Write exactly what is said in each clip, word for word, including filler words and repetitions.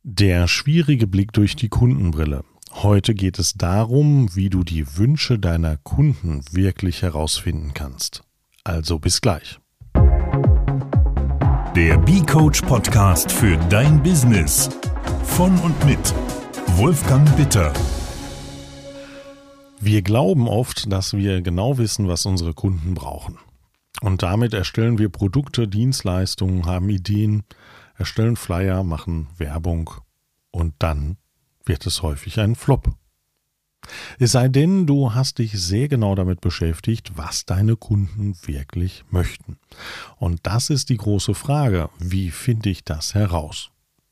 Der schwierige Blick durch die Kundenbrille. Heute geht es darum, wie du die Wünsche deiner Kunden wirklich herausfinden kannst. Also bis gleich. Der B-Coach Podcast für dein Business. Von und mit Wolfgang Bitter. Wir glauben oft, dass wir genau wissen, was unsere Kunden brauchen. Und damit erstellen wir Produkte, Dienstleistungen, haben Ideen, erstellen Flyer, machen Werbung und dann wird es häufig ein Flop. Es sei denn, du hast dich sehr genau damit beschäftigt, was deine Kunden wirklich möchten. Und das ist die große Frage, wie finde ich das heraus?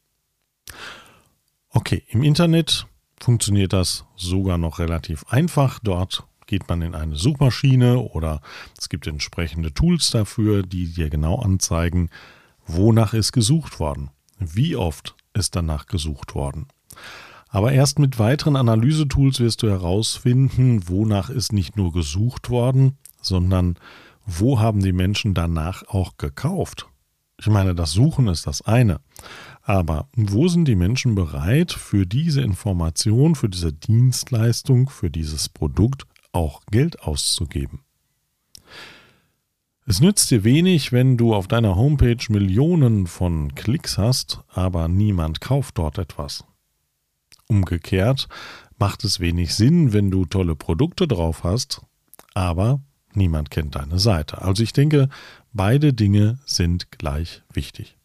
Okay, im Internet funktioniert das sogar noch relativ einfach. Dort geht man in eine Suchmaschine oder es gibt entsprechende Tools dafür, die dir genau anzeigen, wonach ist gesucht worden, wie oft ist danach gesucht worden. Aber erst mit weiteren Analysetools wirst du herausfinden, wonach ist nicht nur gesucht worden, sondern wo haben die Menschen danach auch gekauft. Ich meine, das Suchen ist das eine, aber wo sind die Menschen bereit, für diese Information, für diese Dienstleistung, für dieses Produkt auch Geld auszugeben? Es nützt dir wenig, wenn du auf deiner Homepage Millionen von Klicks hast, aber niemand kauft dort etwas. Umgekehrt macht es wenig Sinn, wenn du tolle Produkte drauf hast, aber niemand kennt deine Seite. Also ich denke, beide Dinge sind gleich wichtig.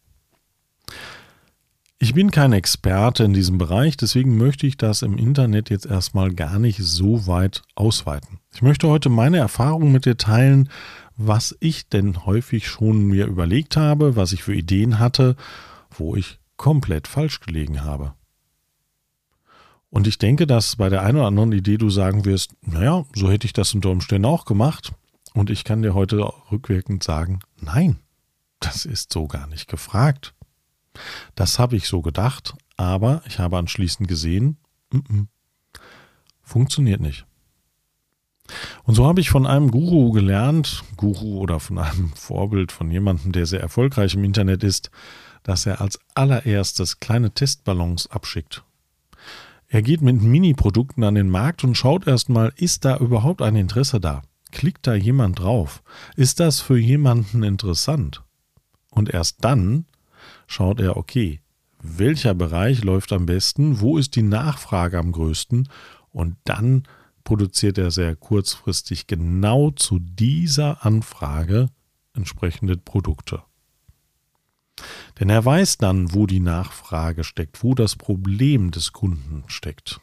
Ich bin kein Experte in diesem Bereich, deswegen möchte ich das im Internet jetzt erstmal gar nicht so weit ausweiten. Ich möchte heute meine Erfahrungen mit dir teilen, was ich denn häufig schon mir überlegt habe, was ich für Ideen hatte, wo ich komplett falsch gelegen habe. Und ich denke, dass bei der einen oder anderen Idee du sagen wirst, naja, so hätte ich das unter Umständen auch gemacht. Und ich kann dir heute rückwirkend sagen, nein, das ist so gar nicht gefragt. Das habe ich so gedacht, aber ich habe anschließend gesehen, m-m, funktioniert nicht. Und so habe ich von einem Guru gelernt, Guru oder von einem Vorbild von jemandem, der sehr erfolgreich im Internet ist, dass er als allererstes kleine Testballons abschickt. Er geht mit Mini-Produkten an den Markt und schaut erstmal, ist da überhaupt ein Interesse da? Klickt da jemand drauf? Ist das für jemanden interessant? Und erst dann schaut er, okay, welcher Bereich läuft am besten? Wo ist die Nachfrage am größten? Und dann produziert er sehr kurzfristig genau zu dieser Anfrage entsprechende Produkte. Denn er weiß dann, wo die Nachfrage steckt, wo das Problem des Kunden steckt.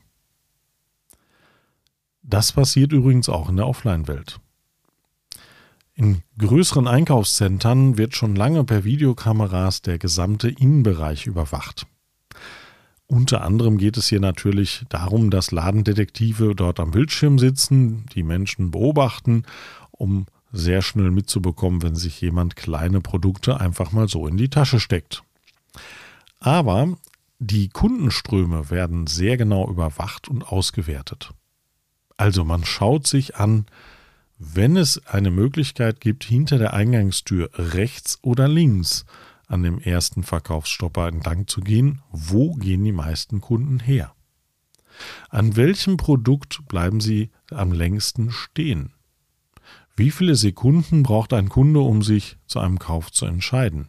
Das passiert übrigens auch in der Offline-Welt. In größeren Einkaufszentren wird schon lange per Videokameras der gesamte Innenbereich überwacht. Unter anderem geht es hier natürlich darum, dass Ladendetektive dort am Bildschirm sitzen, die Menschen beobachten, um sehr schnell mitzubekommen, wenn sich jemand kleine Produkte einfach mal so in die Tasche steckt. Aber die Kundenströme werden sehr genau überwacht und ausgewertet. Also man schaut sich an, wenn es eine Möglichkeit gibt, hinter der Eingangstür rechts oder links an dem ersten Verkaufsstopper entlang zu gehen, wo gehen die meisten Kunden her? An welchem Produkt bleiben sie am längsten stehen? Wie viele Sekunden braucht ein Kunde, um sich zu einem Kauf zu entscheiden?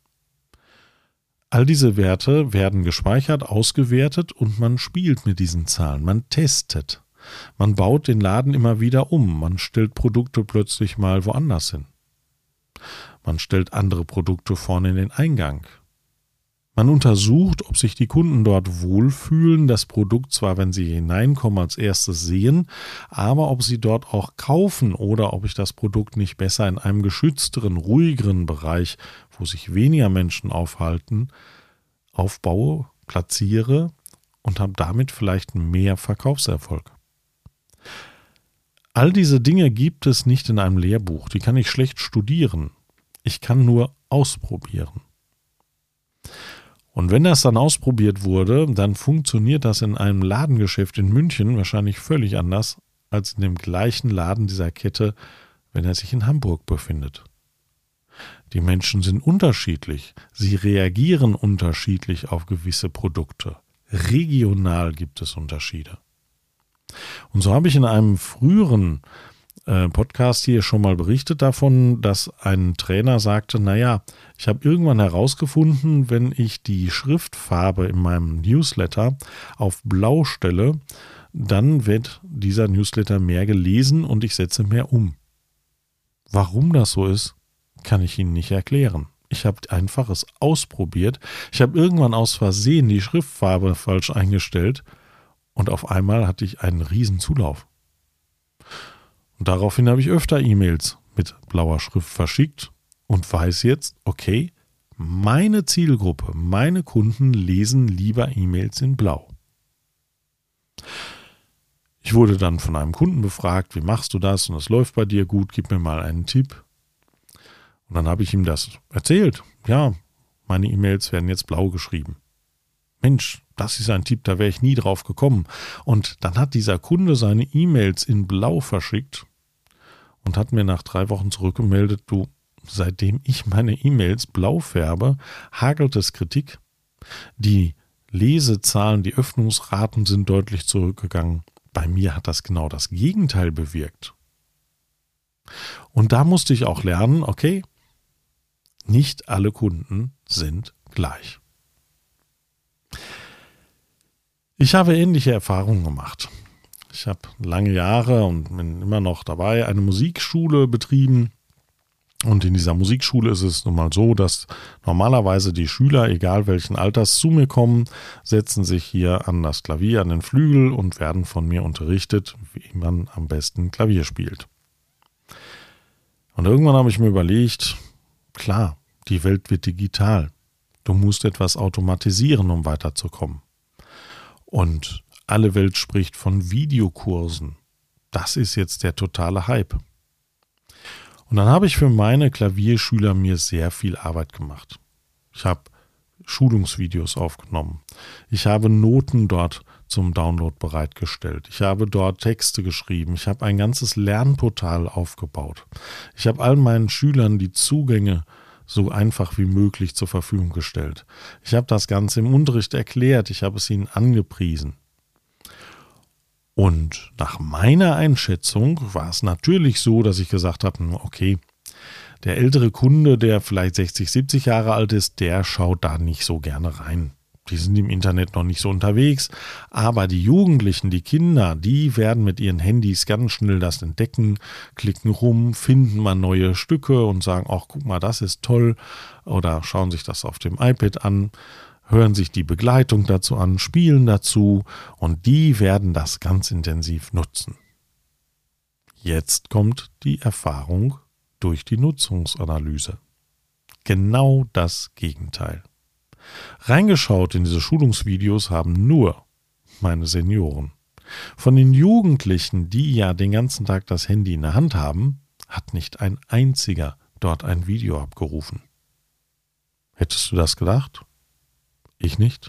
All diese Werte werden gespeichert, ausgewertet und man spielt mit diesen Zahlen, man testet. Man baut den Laden immer wieder um, man stellt Produkte plötzlich mal woanders hin. Man stellt andere Produkte vorne in den Eingang. Man untersucht, ob sich die Kunden dort wohlfühlen, das Produkt zwar, wenn sie hineinkommen, als erstes sehen, aber ob sie dort auch kaufen oder ob ich das Produkt nicht besser in einem geschützteren, ruhigeren Bereich, wo sich weniger Menschen aufhalten, aufbaue, platziere und habe damit vielleicht mehr Verkaufserfolg. All diese Dinge gibt es nicht in einem Lehrbuch, die kann ich schlecht studieren. Ich kann nur ausprobieren. Und wenn das dann ausprobiert wurde, dann funktioniert das in einem Ladengeschäft in München wahrscheinlich völlig anders als in dem gleichen Laden dieser Kette, wenn er sich in Hamburg befindet. Die Menschen sind unterschiedlich. Sie reagieren unterschiedlich auf gewisse Produkte. Regional gibt es Unterschiede. Und so habe ich in einem früheren äh, Podcast hier schon mal berichtet davon, dass ein Trainer sagte, naja, ich habe irgendwann herausgefunden, wenn ich die Schriftfarbe in meinem Newsletter auf blau stelle, dann wird dieser Newsletter mehr gelesen und ich setze mehr um. Warum das so ist, kann ich Ihnen nicht erklären. Ich habe einfach es ausprobiert. Ich habe irgendwann aus Versehen die Schriftfarbe falsch eingestellt und auf einmal hatte ich einen riesen Zulauf. Und daraufhin habe ich öfter E-Mails mit blauer Schrift verschickt und weiß jetzt, okay, meine Zielgruppe, meine Kunden lesen lieber E-Mails in blau. Ich wurde dann von einem Kunden befragt, wie machst du das und das läuft bei dir gut, gib mir mal einen Tipp. Und dann habe ich ihm das erzählt. Ja, meine E-Mails werden jetzt blau geschrieben. Mensch, das ist ein Tipp, da wäre ich nie drauf gekommen. Und dann hat dieser Kunde seine E-Mails in blau verschickt und hat mir nach drei Wochen zurückgemeldet, du, seitdem ich meine E-Mails blau färbe, hagelt es Kritik. Die Lesezahlen, die Öffnungsraten sind deutlich zurückgegangen. Bei mir hat das genau das Gegenteil bewirkt. Und da musste ich auch lernen, okay, nicht alle Kunden sind gleich. Ich habe ähnliche Erfahrungen gemacht. Ich habe lange Jahre und bin immer noch dabei, eine Musikschule betrieben. Und in dieser Musikschule ist es nun mal so, dass normalerweise die Schüler, egal welchen Alters, zu mir kommen, setzen sich hier an das Klavier, an den Flügel und werden von mir unterrichtet, wie man am besten Klavier spielt. Und irgendwann habe ich mir überlegt, klar, die Welt wird digital. Du musst etwas automatisieren, um weiterzukommen. Und alle Welt spricht von Videokursen. Das ist jetzt der totale Hype. Und dann habe ich für meine Klavierschüler mir sehr viel Arbeit gemacht. Ich habe Schulungsvideos aufgenommen. Ich habe Noten dort zum Download bereitgestellt. Ich habe dort Texte geschrieben. Ich habe ein ganzes Lernportal aufgebaut. Ich habe all meinen Schülern die Zugänge so einfach wie möglich zur Verfügung gestellt. Ich habe das Ganze im Unterricht erklärt. Ich habe es ihnen angepriesen. Und nach meiner Einschätzung war es natürlich so, dass ich gesagt habe, okay, der ältere Kunde, der vielleicht sechzig, siebzig Jahre alt ist, der schaut da nicht so gerne rein. Die sind im Internet noch nicht so unterwegs, aber die Jugendlichen, die Kinder, die werden mit ihren Handys ganz schnell das entdecken, klicken rum, finden mal neue Stücke und sagen, ach guck mal, das ist toll, oder schauen sich das auf dem iPad an, hören sich die Begleitung dazu an, spielen dazu und die werden das ganz intensiv nutzen. Jetzt kommt die Erfahrung durch die Nutzungsanalyse. Genau das Gegenteil. Reingeschaut in diese Schulungsvideos haben nur meine Senioren. Von den Jugendlichen, die ja den ganzen Tag das Handy in der Hand haben, hat nicht ein einziger dort ein Video abgerufen. Hättest du das gedacht? Ich nicht.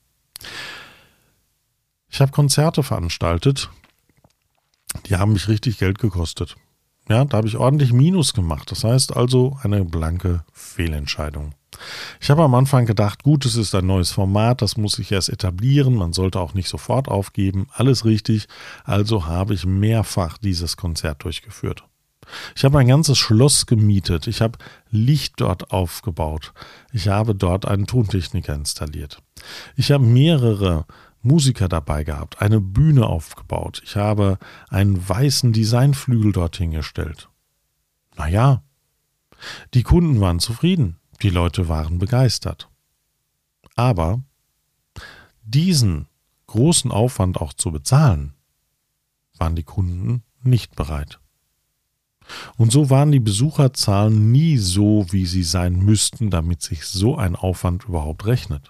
Ich habe Konzerte veranstaltet, die haben mich richtig Geld gekostet. Ja, da habe ich ordentlich Minus gemacht. Das heißt also eine blanke Fehlentscheidung. Ich habe am Anfang gedacht, gut, es ist ein neues Format, das muss sich erst etablieren, man sollte auch nicht sofort aufgeben, alles richtig. Also habe ich mehrfach dieses Konzert durchgeführt. Ich habe ein ganzes Schloss gemietet, ich habe Licht dort aufgebaut, ich habe dort einen Tontechniker installiert. Ich habe mehrere Musiker dabei gehabt, eine Bühne aufgebaut, ich habe einen weißen Designflügel dorthin gestellt. Naja, die Kunden waren zufrieden, die Leute waren begeistert. Aber diesen großen Aufwand auch zu bezahlen, waren die Kunden nicht bereit. Und so waren die Besucherzahlen nie so, wie sie sein müssten, damit sich so ein Aufwand überhaupt rechnet.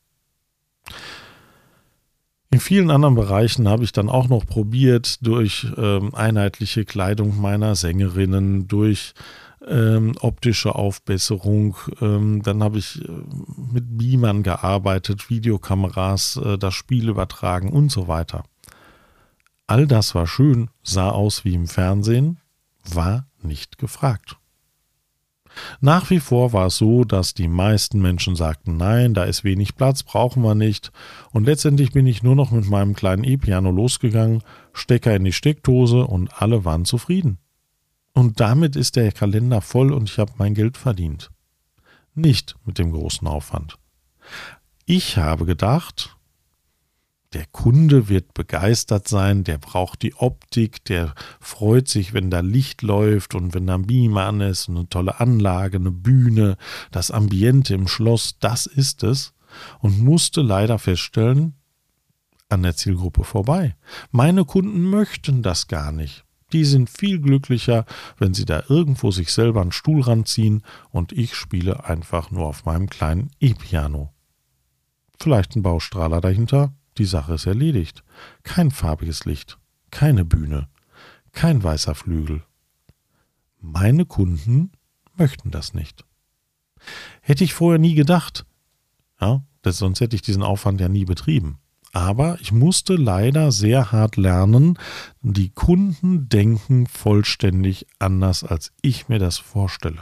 In vielen anderen Bereichen habe ich dann auch noch probiert, durch ähm, einheitliche Kleidung meiner Sängerinnen, durch ähm, optische Aufbesserung, ähm, dann habe ich äh, mit Beamern gearbeitet, Videokameras, äh, das Spiel übertragen und so weiter. All das war schön, sah aus wie im Fernsehen, war nicht gefragt. Nach wie vor war es so, dass die meisten Menschen sagten, nein, da ist wenig Platz, brauchen wir nicht. Und letztendlich bin ich nur noch mit meinem kleinen E-Piano losgegangen, Stecker in die Steckdose und alle waren zufrieden. Und damit ist der Kalender voll und ich habe mein Geld verdient. Nicht mit dem großen Aufwand. Ich habe gedacht, der Kunde wird begeistert sein, der braucht die Optik, der freut sich, wenn da Licht läuft und wenn da ein Beamer an ist, eine tolle Anlage, eine Bühne, das Ambiente im Schloss, das ist es. Und musste leider feststellen, an der Zielgruppe vorbei. Meine Kunden möchten das gar nicht. Die sind viel glücklicher, wenn sie da irgendwo sich selber einen Stuhl ranziehen und ich spiele einfach nur auf meinem kleinen E-Piano. Vielleicht ein Baustrahler dahinter, die Sache ist erledigt. Kein farbiges Licht, keine Bühne, kein weißer Flügel. Meine Kunden möchten das nicht. Hätte ich vorher nie gedacht, ja, das, sonst hätte ich diesen Aufwand ja nie betrieben. Aber ich musste leider sehr hart lernen, die Kunden denken vollständig anders, als ich mir das vorstelle.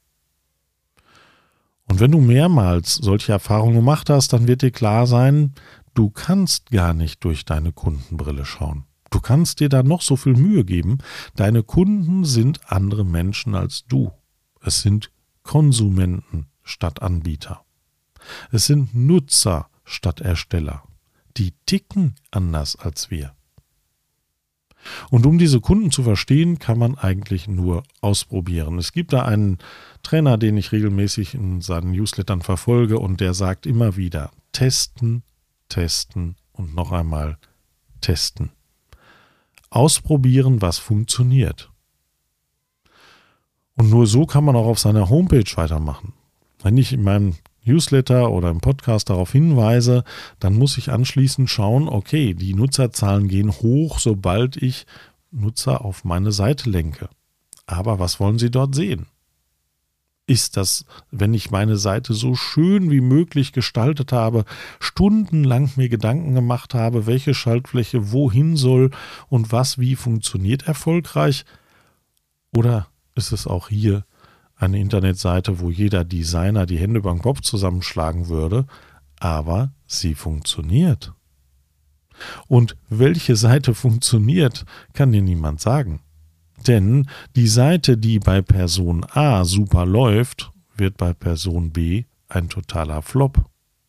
Und wenn du mehrmals solche Erfahrungen gemacht hast, dann wird dir klar sein, du kannst gar nicht durch deine Kundenbrille schauen. Du kannst dir da noch so viel Mühe geben. Deine Kunden sind andere Menschen als du. Es sind Konsumenten statt Anbieter. Es sind Nutzer statt Ersteller. Die ticken anders als wir. Und um diese Kunden zu verstehen, kann man eigentlich nur ausprobieren. Es gibt da einen Trainer, den ich regelmäßig in seinen Newslettern verfolge und der sagt immer wieder, testen, testen und noch einmal testen. Ausprobieren, was funktioniert. Und nur so kann man auch auf seiner Homepage weitermachen. Wenn ich in meinem Newsletter oder im Podcast darauf hinweise, dann muss ich anschließend schauen, okay, die Nutzerzahlen gehen hoch, sobald ich Nutzer auf meine Seite lenke. Aber was wollen sie dort sehen? Ist das, wenn ich meine Seite so schön wie möglich gestaltet habe, stundenlang mir Gedanken gemacht habe, welche Schaltfläche wohin soll und was wie funktioniert erfolgreich? Oder ist es auch hier eine Internetseite, wo jeder Designer die Hände über den Kopf zusammenschlagen würde, aber sie funktioniert? Und welche Seite funktioniert, kann dir niemand sagen. Denn die Seite, die bei Person A super läuft, wird bei Person B ein totaler Flop.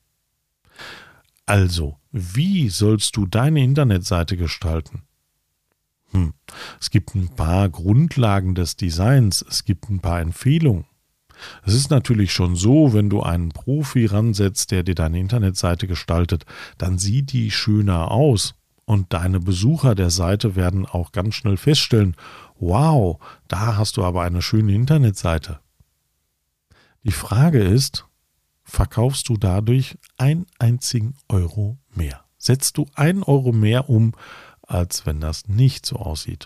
Also, wie sollst du deine Internetseite gestalten? Hm. Es gibt ein paar Grundlagen des Designs, es gibt ein paar Empfehlungen. Es ist natürlich schon so, wenn du einen Profi ransetzt, der dir deine Internetseite gestaltet, dann sieht die schöner aus und deine Besucher der Seite werden auch ganz schnell feststellen, wow, da hast du aber eine schöne Internetseite. Die Frage ist, verkaufst du dadurch einen einzigen Euro mehr? Setzt du einen Euro mehr um, als wenn das nicht so aussieht?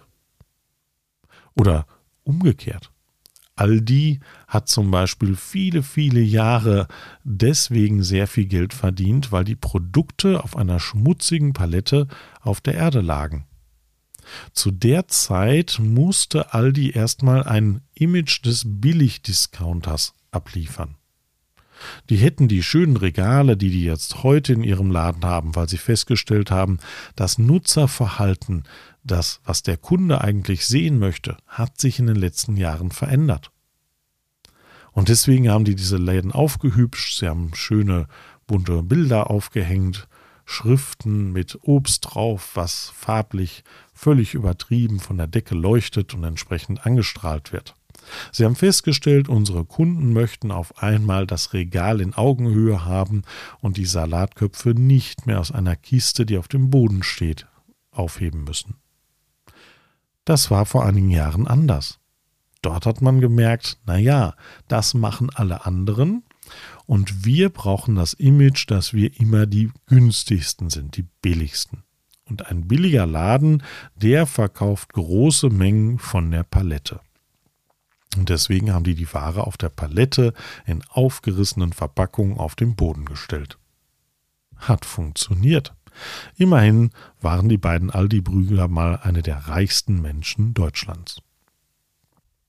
Oder umgekehrt. Aldi hat zum Beispiel viele, viele Jahre deswegen sehr viel Geld verdient, weil die Produkte auf einer schmutzigen Palette auf der Erde lagen. Zu der Zeit musste Aldi erstmal ein Image des Billigdiscounters abliefern. Die hätten die schönen Regale, die die jetzt heute in ihrem Laden haben, weil sie festgestellt haben, das Nutzerverhalten, das, was der Kunde eigentlich sehen möchte, hat sich in den letzten Jahren verändert. Und deswegen haben die diese Läden aufgehübscht, sie haben schöne bunte Bilder aufgehängt, Schriften mit Obst drauf, was farblich völlig übertrieben von der Decke leuchtet und entsprechend angestrahlt wird. Sie haben festgestellt, unsere Kunden möchten auf einmal das Regal in Augenhöhe haben und die Salatköpfe nicht mehr aus einer Kiste, die auf dem Boden steht, aufheben müssen. Das war vor einigen Jahren anders. Dort hat man gemerkt, naja, das machen alle anderen und wir brauchen das Image, dass wir immer die günstigsten sind, die billigsten. Und ein billiger Laden, der verkauft große Mengen von der Palette. Und deswegen haben die die Ware auf der Palette in aufgerissenen Verpackungen auf den Boden gestellt. Hat funktioniert. Immerhin waren die beiden Aldi-Brüder mal eine der reichsten Menschen Deutschlands.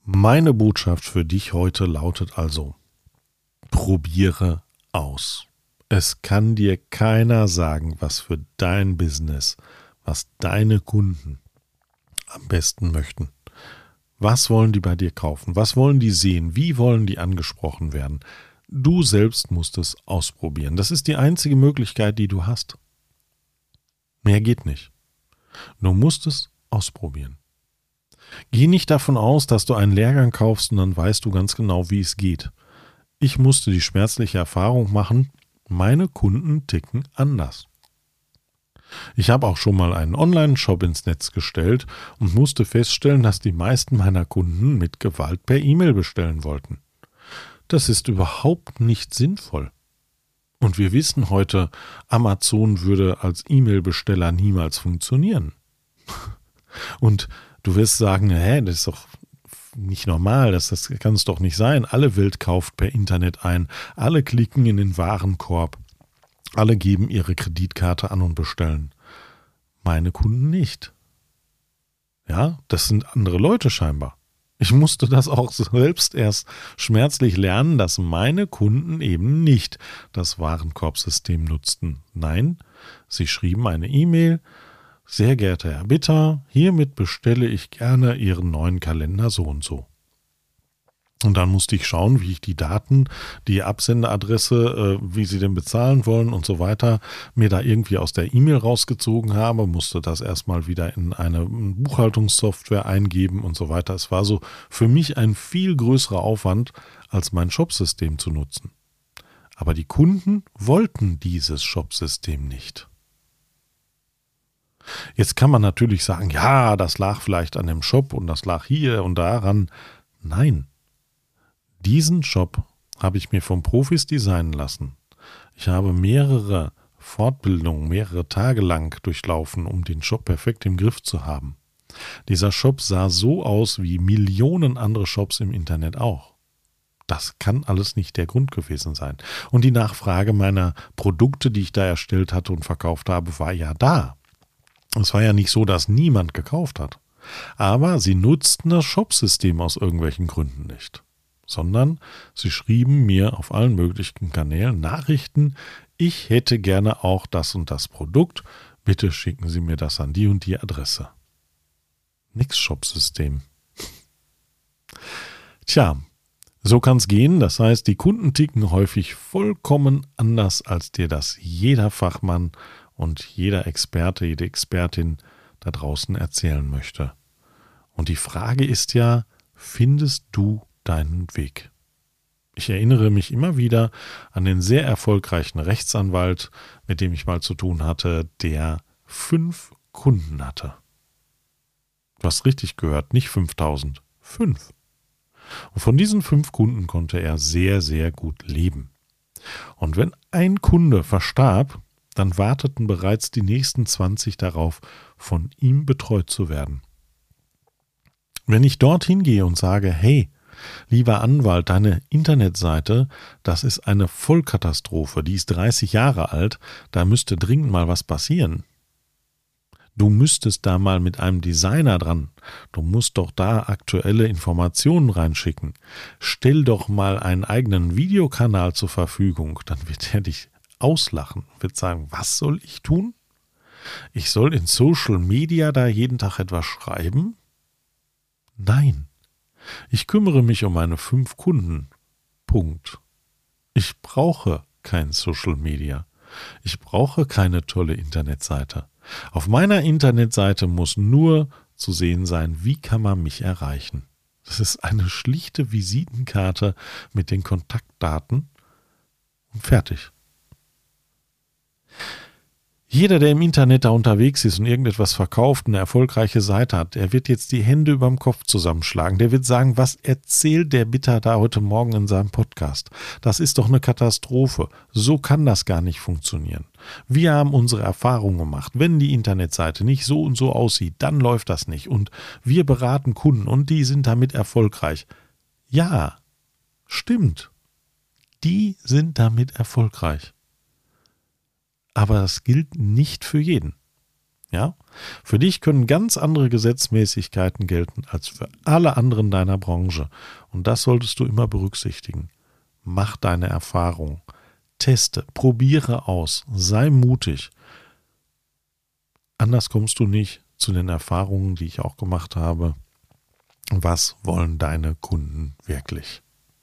Meine Botschaft für dich heute lautet also: Probiere aus. Es kann dir keiner sagen, was für dein Business, was deine Kunden am besten möchten. Was wollen die bei dir kaufen? Was wollen die sehen? Wie wollen die angesprochen werden? Du selbst musst es ausprobieren. Das ist die einzige Möglichkeit, die du hast. Mehr geht nicht. Du musst es ausprobieren. Geh nicht davon aus, dass du einen Lehrgang kaufst und dann weißt du ganz genau, wie es geht. Ich musste die schmerzliche Erfahrung machen, meine Kunden ticken anders. Ich habe auch schon mal einen Online-Shop ins Netz gestellt und musste feststellen, dass die meisten meiner Kunden mit Gewalt per E-Mail bestellen wollten. Das ist überhaupt nicht sinnvoll. Und wir wissen heute, Amazon würde als E-Mail-Besteller niemals funktionieren. Und du wirst sagen, hä, das ist doch nicht normal, das, das kann es doch nicht sein. Alle Welt kauft per Internet ein, alle klicken in den Warenkorb, alle geben ihre Kreditkarte an und bestellen. Meine Kunden nicht. Ja, das sind andere Leute scheinbar. Ich musste das auch selbst erst schmerzlich lernen, dass meine Kunden eben nicht das Warenkorbsystem nutzten. Nein, sie schrieben eine E-Mail: Sehr geehrter Herr Bitter, hiermit bestelle ich gerne Ihren neuen Kalender so und so. Und dann musste ich schauen, wie ich die Daten, die Absenderadresse, wie sie denn bezahlen wollen und so weiter, mir da irgendwie aus der E-Mail rausgezogen habe, musste das erstmal wieder in eine Buchhaltungssoftware eingeben und so weiter. Es war so für mich ein viel größerer Aufwand, als mein Shopsystem zu nutzen. Aber die Kunden wollten dieses Shopsystem nicht. Jetzt kann man natürlich sagen, ja, das lag vielleicht an dem Shop und das lag hier und daran. Nein. Diesen Shop habe ich mir von Profis designen lassen. Ich habe mehrere Fortbildungen, mehrere Tage lang durchlaufen, um den Shop perfekt im Griff zu haben. Dieser Shop sah so aus wie Millionen andere Shops im Internet auch. Das kann alles nicht der Grund gewesen sein. Und die Nachfrage meiner Produkte, die ich da erstellt hatte und verkauft habe, war ja da. Es war ja nicht so, dass niemand gekauft hat. Aber sie nutzten das Shopsystem aus irgendwelchen Gründen nicht. Sondern sie schrieben mir auf allen möglichen Kanälen Nachrichten: Ich hätte gerne auch das und das Produkt, bitte schicken Sie mir das an die und die Adresse. Nix Shopsystem. Tja, so kann es gehen. Das heißt, die Kunden ticken häufig vollkommen anders, als dir das jeder Fachmann und jeder Experte, jede Expertin da draußen erzählen möchte. Und die Frage ist ja, findest du deinen Weg? Ich erinnere mich immer wieder an den sehr erfolgreichen Rechtsanwalt, mit dem ich mal zu tun hatte, der fünf Kunden hatte. Du hast richtig gehört, nicht fünftausend, fünf. Und von diesen fünf Kunden konnte er sehr, sehr gut leben. Und wenn ein Kunde verstarb, dann warteten bereits die nächsten zwanzig darauf, von ihm betreut zu werden. Wenn ich dorthin gehe und sage, hey, lieber Anwalt, deine Internetseite, das ist eine Vollkatastrophe, die ist dreißig Jahre alt, da müsste dringend mal was passieren. Du müsstest da mal mit einem Designer dran, du musst doch da aktuelle Informationen reinschicken. Stell doch mal einen eigenen Videokanal zur Verfügung, dann wird er dich auslachen, wird sagen, was soll ich tun? Ich soll in Social Media da jeden Tag etwas schreiben? Nein. Ich kümmere mich um meine fünf Kunden. Punkt. Ich brauche kein Social Media. Ich brauche keine tolle Internetseite. Auf meiner Internetseite muss nur zu sehen sein, wie kann man mich erreichen. Das ist eine schlichte Visitenkarte mit den Kontaktdaten und fertig. Jeder, der im Internet da unterwegs ist und irgendetwas verkauft, eine erfolgreiche Seite hat, der wird jetzt die Hände überm Kopf zusammenschlagen. Der wird sagen, was erzählt der Bitter da heute Morgen in seinem Podcast? Das ist doch eine Katastrophe. So kann das gar nicht funktionieren. Wir haben unsere Erfahrung gemacht. Wenn die Internetseite nicht so und so aussieht, dann läuft das nicht. Und wir beraten Kunden und die sind damit erfolgreich. Ja, stimmt. Die sind damit erfolgreich. Aber das gilt nicht für jeden. Ja? Für dich können ganz andere Gesetzmäßigkeiten gelten als für alle anderen deiner Branche. Und das solltest du immer berücksichtigen. Mach deine Erfahrung. Teste, probiere aus, sei mutig. Anders kommst du nicht zu den Erfahrungen, die ich auch gemacht habe. Was wollen deine Kunden wirklich?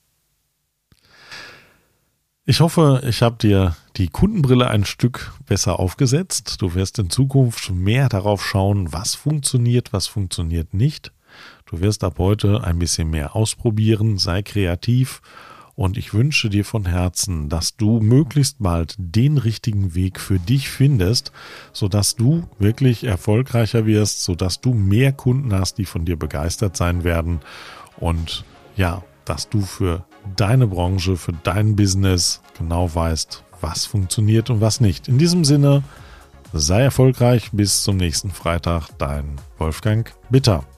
Ich hoffe, ich habe dir die Kundenbrille ein Stück besser aufgesetzt. Du wirst in Zukunft mehr darauf schauen, was funktioniert, was funktioniert nicht. Du wirst ab heute ein bisschen mehr ausprobieren, sei kreativ und ich wünsche dir von Herzen, dass du möglichst bald den richtigen Weg für dich findest, sodass du wirklich erfolgreicher wirst, sodass du mehr Kunden hast, die von dir begeistert sein werden und ja, dass du für deine Branche, für dein Business genau weißt, was funktioniert und was nicht. In diesem Sinne, sei erfolgreich, bis zum nächsten Freitag, dein Wolfgang Bitter.